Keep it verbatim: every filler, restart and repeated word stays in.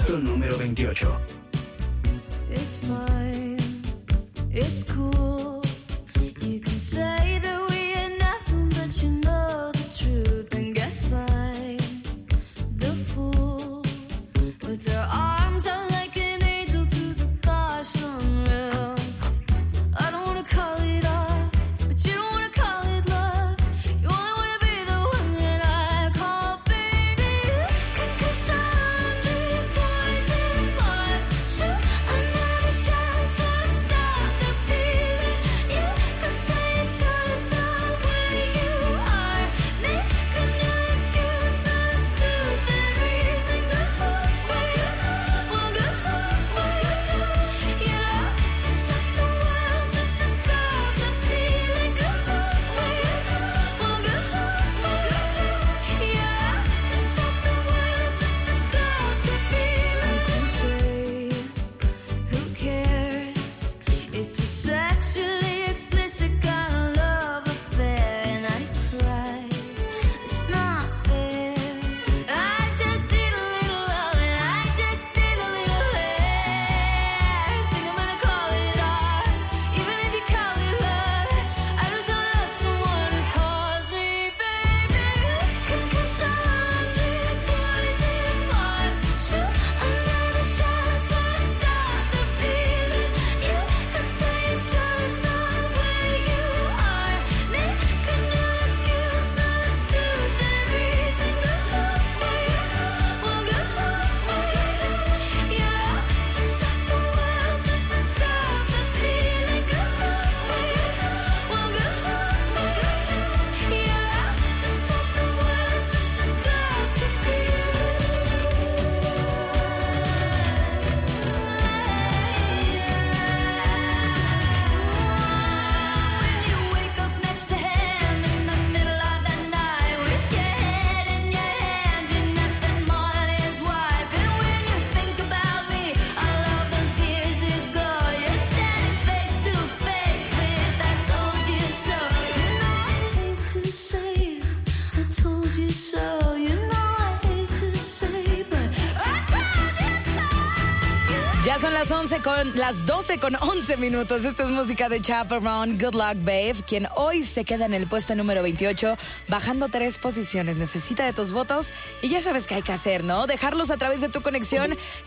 puesto número veintiocho. It's fine, it's cool. You can say that we ain't nothing, but you know the truth. And guess I'm the fool with their arms out like an angel to the thoughts unreal. I don't wanna call it off, but you don't wanna call it love. You only wanna be the one that I call baby. Cause I'm the poison heart. Shoot another shot to stop the feeling. You could say it turns out where you are. Make another excuse, not a stupid reason. Good luck, well, well, good luck, well, yeah. To stop the world, just to stop the feeling. Good luck, well, well, good luck, well, yeah. To stop the world, just to stop the feeling. You say, who cares if you're sexually explicit, got a love affair? And I cry, it's not fair. I just need a little love and I just need a little hair. Think I'm gonna call it art, even if you call it love. I just don't love someone who calls me baby. Cause I'm the poison heart. Shoot another shot to stop the feeling. You could say it turns out where you are. Make another excuse, not a stupid reason. Good luck, well, well, good luck, well, yeah. To stop the world, just to stop the feeling. Good luck, well, well, good luck, well, yeah. To stop the world, just to stop the feeling. When you wake up next to him in the middle of the night with your head in your hands, you're nothing more than his wife. And when you think about me, all of those years ago, you're standing face to face with I told you so. You know I hate to say I told you so. You know I hate to say, but I told you so. Ya son las once con las doce con once minutos. Esta es música de Chaperone, Good Luck Babe, quien hoy se queda en el puesto número veintiocho, bajando tres posiciones. Necesita de tus votos y ya sabes qué hay que hacer, ¿no? Dejarlos a través de tu conexión